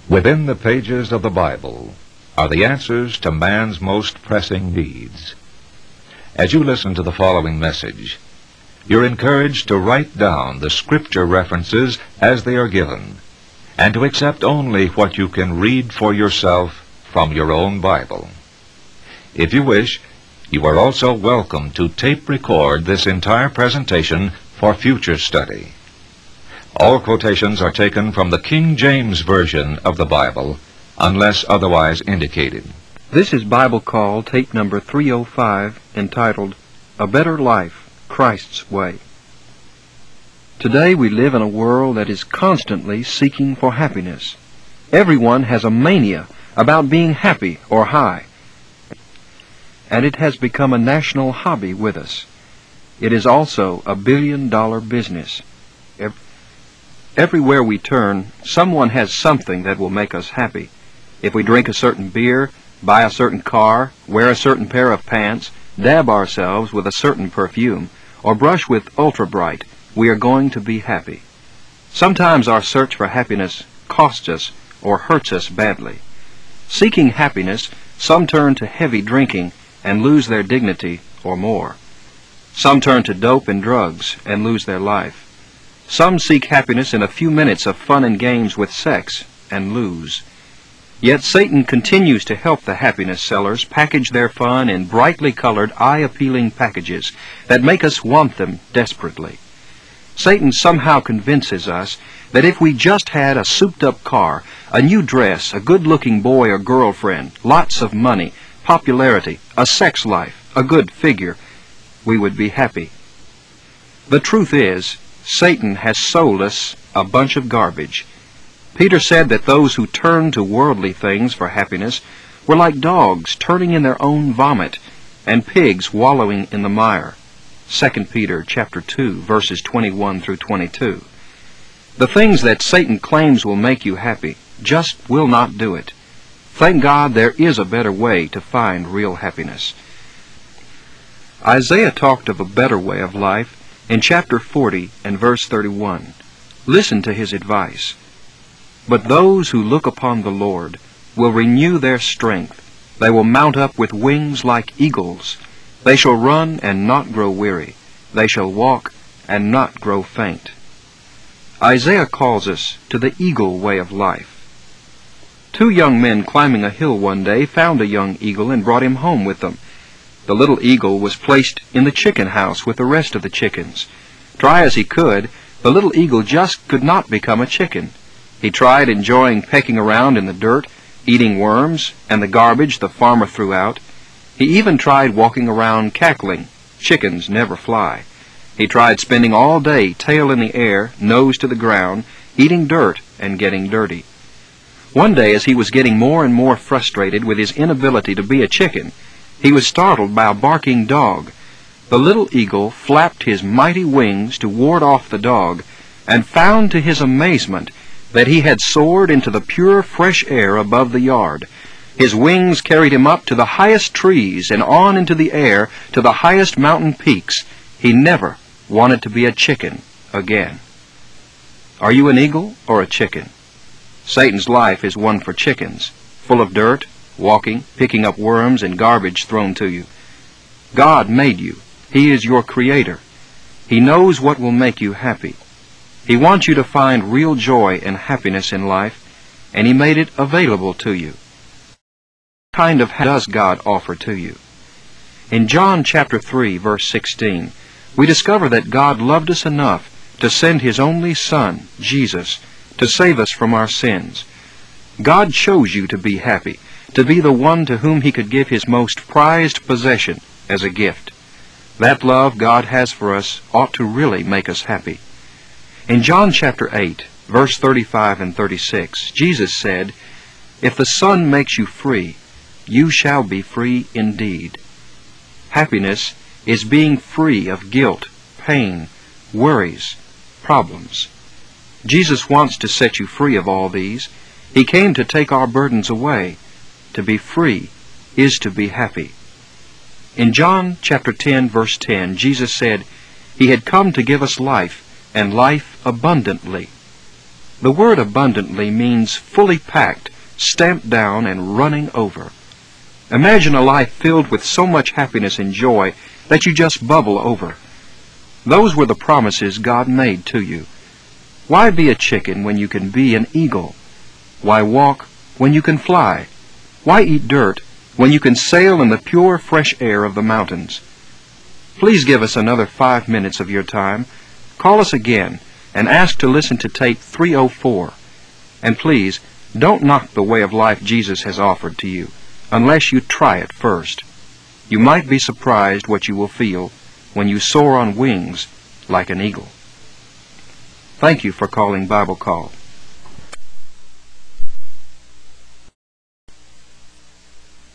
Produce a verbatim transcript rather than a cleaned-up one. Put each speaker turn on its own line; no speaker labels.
Within the pages of the Bible are the answers to man's most pressing needs. As you listen to the following message, you're encouraged to write down the scripture references as they are given, and to accept only what you can read for yourself from your own Bible. If you wish, you are also welcome to tape record this entire presentation for future study. All quotations are taken from the King James Version of the Bible, unless otherwise indicated.
This is Bible Call, tape number three oh five, entitled, A Better Life, Christ's Way. Today we live in a world that is constantly seeking for happiness. Everyone has a mania about being happy or high, and it has become a national hobby with us. It is also a billion-dollar business. Everywhere we turn, someone has something that will make us happy. If we drink a certain beer, buy a certain car, wear a certain pair of pants, dab ourselves with a certain perfume, or brush with Ultra Bright, we are going to be happy. Sometimes our search for happiness costs us or hurts us badly. Seeking happiness, some turn to heavy drinking and lose their dignity or more. Some turn to dope and drugs and lose their life. Some seek happiness in a few minutes of fun and games with sex and lose. Yet Satan continues to help the happiness sellers package their fun in brightly colored, eye-appealing packages that make us want them desperately. Satan somehow convinces us that if we just had a souped-up car, a new dress, a good-looking boy or girlfriend, lots of money, popularity, a sex life, a good figure, we would be happy. The truth is, Satan has sold us a bunch of garbage. Peter said that those who turn to worldly things for happiness were like dogs turning in their own vomit and pigs wallowing in the mire. Second Peter chapter two, verses twenty-one through twenty-two. The things that Satan claims will make you happy just will not do it. Thank God there is a better way to find real happiness. Isaiah talked of a better way of life in chapter forty and verse thirty-one. Listen to his advice. But those who look upon the Lord will renew their strength. They will mount up with wings like eagles. They shall run and not grow weary. They shall walk and not grow faint. Isaiah calls us to the eagle way of life. Two young men climbing a hill one day found a young eagle and brought him home with them. The little eagle was placed in the chicken house with the rest of the chickens. Try as he could, the little eagle just could not become a chicken. He tried enjoying pecking around in the dirt, eating worms and the garbage the farmer threw out. He even tried walking around cackling. Chickens never fly. He tried spending all day tail in the air, nose to the ground, eating dirt and getting dirty. One day, as he was getting more and more frustrated with his inability to be a chicken, he was startled by a barking dog. The little eagle flapped his mighty wings to ward off the dog, and found to his amazement that he had soared into the pure, fresh air above the yard. His wings carried him up to the highest trees and on into the air to the highest mountain peaks. He never wanted to be a chicken again. Are you an eagle or a chicken? Satan's life is one for chickens, full of dirt, walking, picking up worms and garbage thrown to you. God made you. He is your creator. He knows what will make you happy. He wants you to find real joy and happiness in life, and He made it available to you. What kind of happiness does God offer to you? In John chapter three, verse sixteen, we discover that God loved us enough to send His only Son, Jesus, to save us from our sins. God chose you to be happy, to be the one to whom He could give His most prized possession as a gift. That love God has for us ought to really make us happy. In John chapter eight, verse thirty-five and thirty-six, Jesus said, If the Son makes you free, you shall be free indeed. Happiness is being free of guilt, pain, worries, problems. Jesus wants to set you free of all these. He came to take our burdens away. To be free is to be happy. In John chapter ten, verse ten, Jesus said, He had come to give us life, and life abundantly. The word abundantly means fully packed, stamped down, and running over. Imagine a life filled with so much happiness and joy that you just bubble over. Those were the promises God made to you. Why be a chicken when you can be an eagle? Why walk when you can fly? Why eat dirt when you can sail in the pure, fresh air of the mountains? Please give us another five minutes of your time. Call us again and ask to listen to tape three oh four. And please, don't knock the way of life Jesus has offered to you, unless you try it first. You might be surprised what you will feel when you soar on wings like an eagle. Thank you for calling Bible Call.